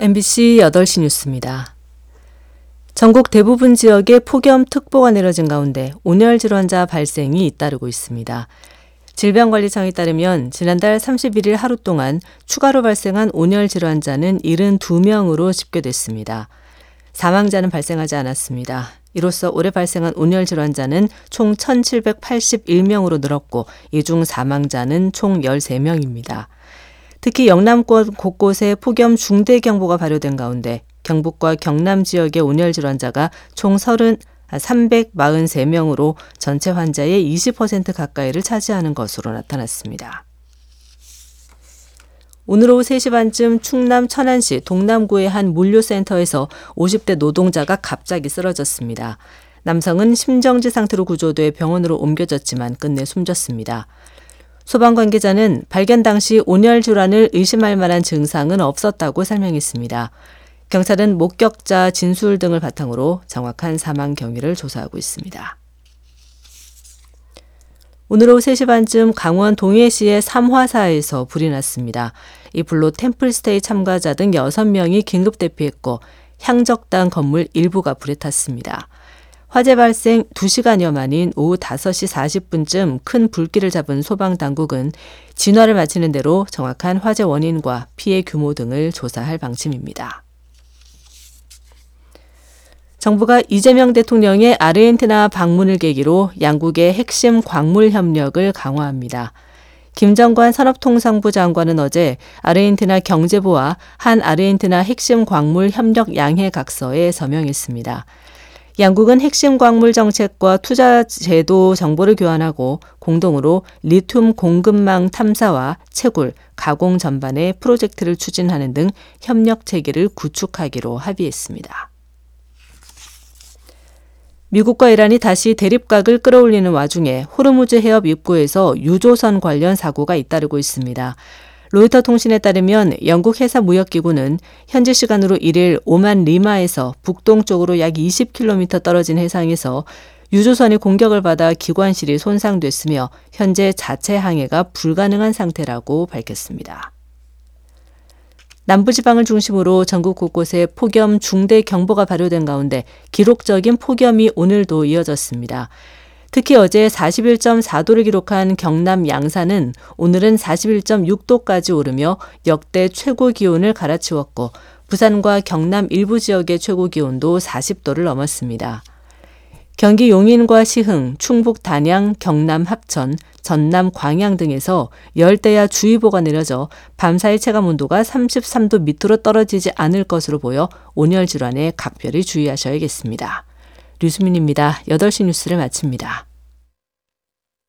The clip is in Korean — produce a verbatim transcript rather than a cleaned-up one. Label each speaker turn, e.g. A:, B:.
A: 엠비씨 여덟 시 뉴스입니다. 전국 대부분 지역에 폭염특보가 내려진 가운데 온열 질환자 발생이 잇따르고 있습니다. 질병관리청에 따르면 지난달 삼십일 일 하루 동안 추가로 발생한 온열 질환자는 칠십이 명으로 집계됐습니다. 사망자는 발생하지 않았습니다. 이로써 올해 발생한 온열 질환자는 총 천칠백팔십일 명으로 늘었고 이 중 사망자는 총 열세 명입니다. 특히 영남권 곳곳에 폭염 중대경보가 발효된 가운데 경북과 경남 지역의 온열 질환자가 총 삼백사십삼 명으로 전체 환자의 이십 퍼센트 가까이를 차지하는 것으로 나타났습니다. 오늘 오후 세 시 반쯤 충남 천안시 동남구의 한 물류센터에서 오십 대 노동자가 갑자기 쓰러졌습니다. 남성은 심정지 상태로 구조돼 병원으로 옮겨졌지만 끝내 숨졌습니다. 소방 관계자는 발견 당시 온열 질환을 의심할 만한 증상은 없었다고 설명했습니다. 경찰은 목격자 진술 등을 바탕으로 정확한 사망 경위를 조사하고 있습니다. 오늘 오후 세 시 반쯤 강원 동해시의 삼화사에서 불이 났습니다. 이 불로 템플스테이 참가자 등 여섯 명이 긴급 대피했고 향적당 건물 일부가 불에 탔습니다. 화재 발생 두 시간여 만인 오후 다섯 시 사십 분쯤 큰 불길을 잡은 소방당국은 진화를 마치는 대로 정확한 화재 원인과 피해 규모 등을 조사할 방침입니다. 정부가 이재명 대통령의 아르헨티나 방문을 계기로 양국의 핵심 광물 협력을 강화합니다. 김정관 산업통상부 장관은 어제 아르헨티나 경제부와 한 아르헨티나 핵심 광물 협력 양해 각서에 서명했습니다. 양국은 핵심 광물 정책과 투자 제도 정보를 교환하고 공동으로 리튬 공급망 탐사와 채굴, 가공 전반의 프로젝트를 추진하는 등 협력 체계를 구축하기로 합의했습니다. 미국과 이란이 다시 대립각을 끌어올리는 와중에 호르무즈 해협 입구에서 유조선 관련 사고가 잇따르고 있습니다. 로이터 통신에 따르면 영국 해사무역기구는 현지 시간으로 일 일 오만 리마에서 북동쪽으로 약 이십 킬로미터 떨어진 해상에서 유조선이 공격을 받아 기관실이 손상됐으며 현재 자체 항해가 불가능한 상태라고 밝혔습니다. 남부지방을 중심으로 전국 곳곳에 폭염 중대경보가 발효된 가운데 기록적인 폭염이 오늘도 이어졌습니다. 특히 어제 사십일 점 사 도를 기록한 경남 양산은 오늘은 사십일 점 육 도까지 오르며 역대 최고 기온을 갈아치웠고 부산과 경남 일부 지역의 최고 기온도 사십 도를 넘었습니다. 경기 용인과 시흥, 충북 단양, 경남 합천, 전남 광양 등에서 열대야 주의보가 내려져 밤사이 체감온도가 삼십삼 도 밑으로 떨어지지 않을 것으로 보여 온열 질환에 각별히 주의하셔야겠습니다. 류수민입니다. 여덟 시 뉴스를 마칩니다.